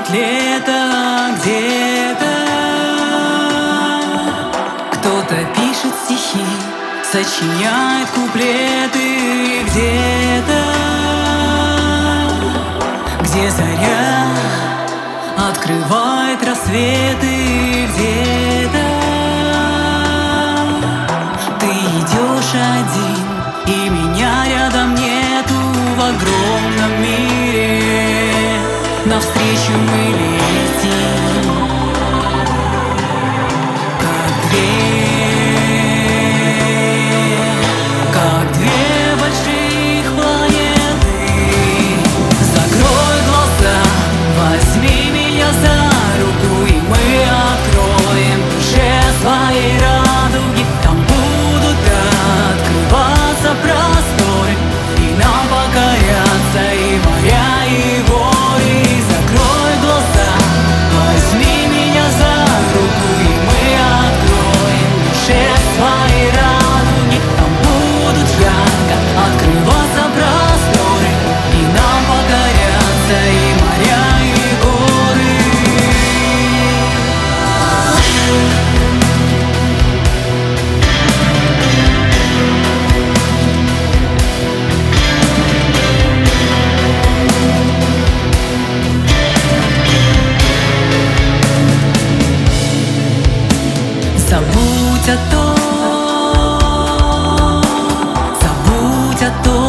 лето где-то. Кто-то пишет стихи, сочиняет куплеты где-то, где заря открывает рассветы где-то. Ты идешь один, и меня рядом нету в огромном мире. Навстречу мы летим, как две больших планеты. Закрой глаза, возьми меня за руку, и мы откроем душе свои радуги. Там будут открываться просторы, и нам покорятся и моря, и горы. Закрой глаза, возьми меня за руку, и мы откроем душе свои радуги. Там будут ярко открываться просторы, и нам покорятся и моря, и горы. Забудь о том,